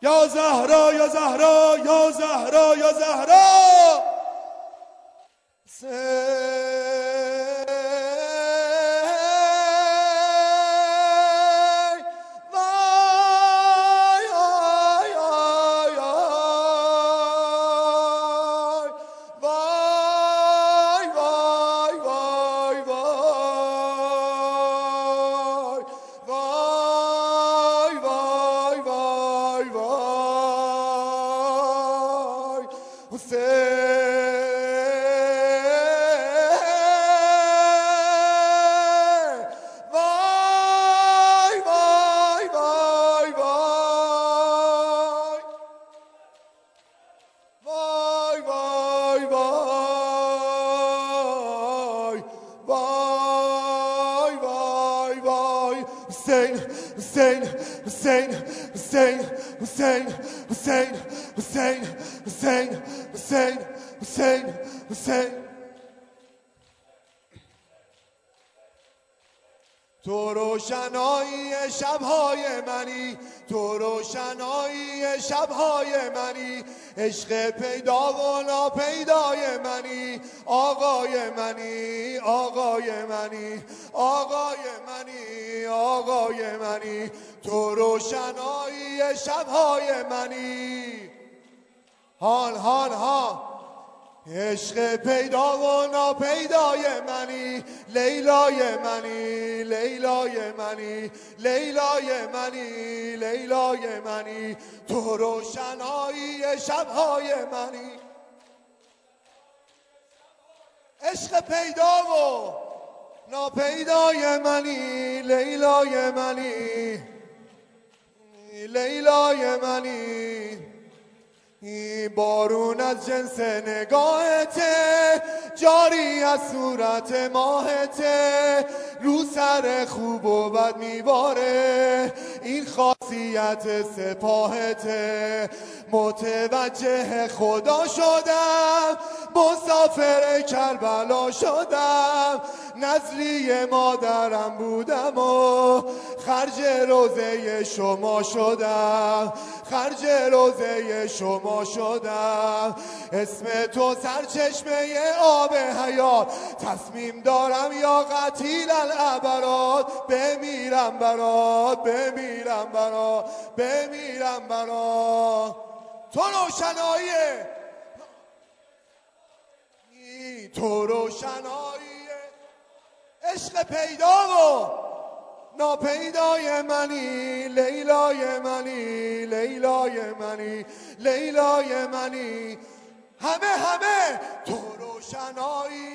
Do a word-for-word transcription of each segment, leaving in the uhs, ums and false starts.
یا زهرا یا زهرا یا زهرا یا زهرا Hussein, Hussein, Hussein, Hussein, Hussein, Hussein, Hussein, Hussein, Hussein, Hussein, Hussein. تو روشنایی شب‌های منی، تو روشنایی شب‌های منی، عشق پیدا و ناپیدای منی، آقای منی، آقای منی، آقای منی، آقای منی، تو روشنایی شب‌های منی. هان هان ها عشق پیدا و ناپیدای منی، لیلای منی، لیلای منی، لیلای منی، لیلای منی، تو روشنایی شب‌های منی. عشق پیدا و ناپیدای منی، لیلای منی، لیلای منی. بارون از جنس نگاهته، جاری از صورت ماهته، رو سر خوب و بد میباره، این خاصیت سپاهته. متوجه خدا شدم، مسافر کربلا شدم، نزلی مادرم بودم و خرج روزه شما شدم، خرج روزه شما شدم. اسم تو سرچشمه آب حیات، تصمیم دارم یا قتیل الابرات، بمیرم برات، بمیرم برات، بمیرم برات. تو روشنایی، تو روشنایی عشق پیدا و ناپیدای منی، لیلای منی، لیلای منی، لیلای منی. همه همه تو روشنایی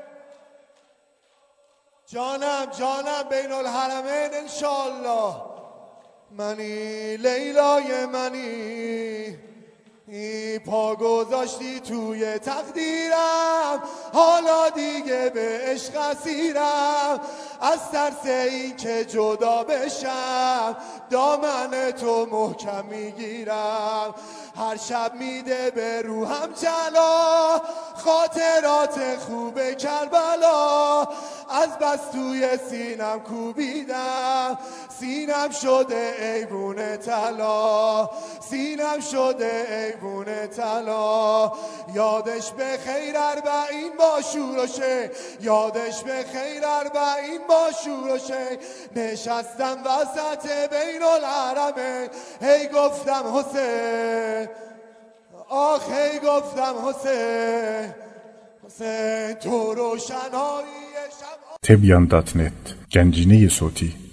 جانم، جانم بین الحرمین انشالله منی، لیلای منی. پا گذاشتی توی تقدیرم، حالا دیگه به عشق اسیرم، از ترس این که جدا بشم دامن تو محکم میگیرم. هر شب میده به روحم جلا، خاطرات خوب کربلا، از بس توی سینم کوبیدم، سینم شده ایوون طلا، سینم شده ایوون طلا. یادش به خیر اربعین با شور و شی، یادش به خیر اربعین با شور و شی. نشستم وسط بین الحرمین، هی گفتم حسین، آخ هی گفتم حسین، حسین تو روشنایی شب. تبیان دات نت گنجینه صوتی